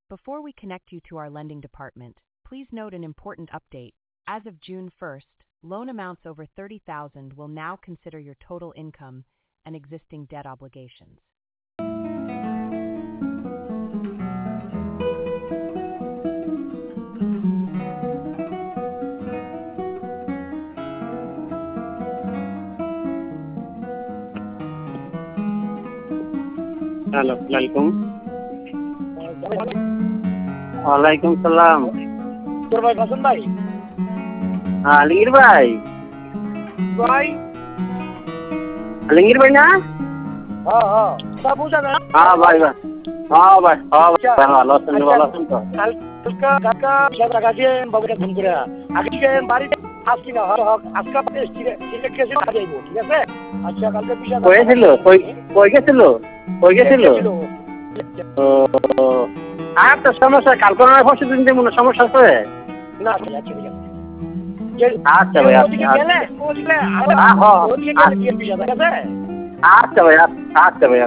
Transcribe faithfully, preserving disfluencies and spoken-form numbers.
Before we connect you to our lending department, please note an important update. As of June first, loan amounts over thirty thousand dollars will now consider your total income and existing debt obligations. Hello वालेकुम वालेकुम सलाम তোর ভাই হাসান ভাই আলমগীর ভাই ভাই আলমগীর ভাই না হ্যাঁ হ্যাঁ তা বুঝা না হ্যাঁ ভাই ভাই হ্যাঁ ভাই হ্যাঁ ভাই ভালো আছেন ভালো আছেন তো কালকা কাকা সাদা কাজে বাবুকে ফোন করে আগে থেকে বাড়িতে আসছি না হক হক আজকে পাতে সিলেক্ট কেসে যাইব ঠিক আছে আচ্ছা কালকে বিশা কই ছিল কই কই গেছিল কই গেছিল ও আর তো সমস্যা কালকে না পরশু দিন যে মনে সমস্যা আছে না আচ্ছা ঠিক আছে আচ্ছা ভাই আচ্ছা গেলে ওদিকে আর ওদিকে গেলে কি বিশা ঠিক আছে আচ্ছা ভাই আচ্ছা ভাই